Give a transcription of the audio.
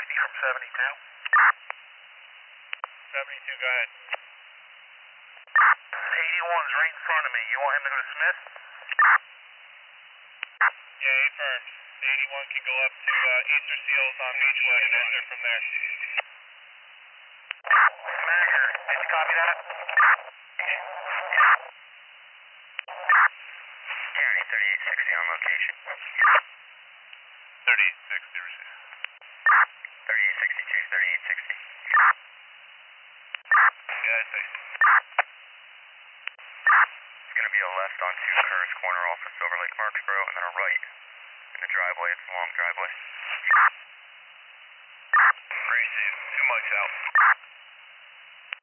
from 72. 72, go ahead. 81's right in front of me. You want him to go to Smith? Yeah, affirmed. 81 can go up to Easter Seals on Beechwood and enter from there. Smasher, did you copy that? County 3860 on location. 3860 received. 3862, 3860. Yeah, I see. It's going to be a left onto Curtis Corner off of Silver Lake Marksboro, and then a right in the driveway. It's a long driveway. Received. 2 mics out.